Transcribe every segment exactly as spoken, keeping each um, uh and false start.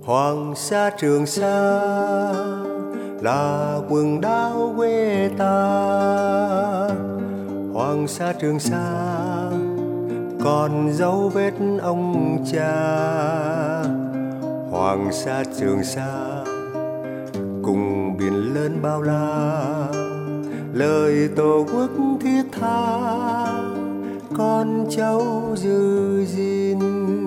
Hoàng Sa Trường Sa là quần đảo quê ta. Hoàng Sa Trường Sa còn dấu vết ông cha. Hoàng Sa Trường Sa cùng biển lớn bao la, lời tổ quốc thiết tha con cháu giữ gìn.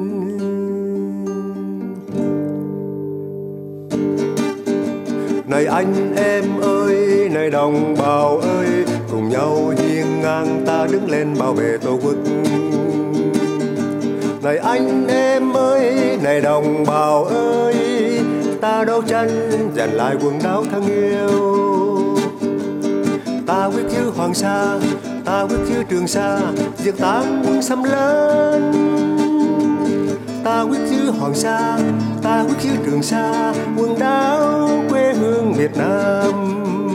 Này anh em ơi, này đồng bào ơi, cùng nhau hiên ngang ta đứng lên bảo vệ tổ quốc. Này anh em ơi, này đồng bào ơi, ta đấu tranh giành lại quần đảo thân yêu. Ta quyết giữ Hoàng Sa, ta quyết giữ Trường Sa, diệt tan quân xâm lấn. Ta quyết giữ Hoàng Sa, ta quyết giữ Trường Sa, quần đảo quê hương Việt Nam.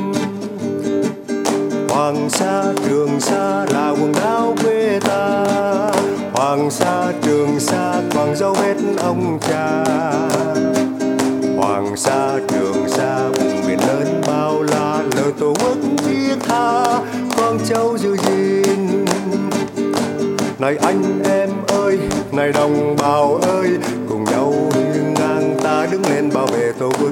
Hoàng Sa Trường Sa là quần đảo quê ta. Hoàng Sa Trường Sa còn dấu vết ông cha. Hoàng Sa Trường Sa vùng biển lớn bao la, lời tổ quốc thiết tha con cháu giữ gìn. Này anh em ơi, này đồng bào ơi, cùng nhau hiên ngang ta đứng lên bảo vệ tổ quốc.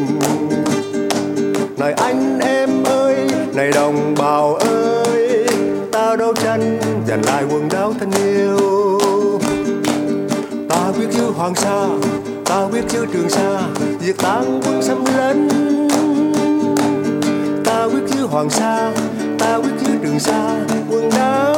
Này anh em ơi, này đồng bào ơi, ta đấu tranh giành lại quần đảo thân yêu. Ta quyết giữ Hoàng Sa, ta quyết giữ Trường Sa, diệt tan quân xâm lấn. Ta quyết giữ Hoàng Sa, ta quyết giữ Trường Sa, quần đảo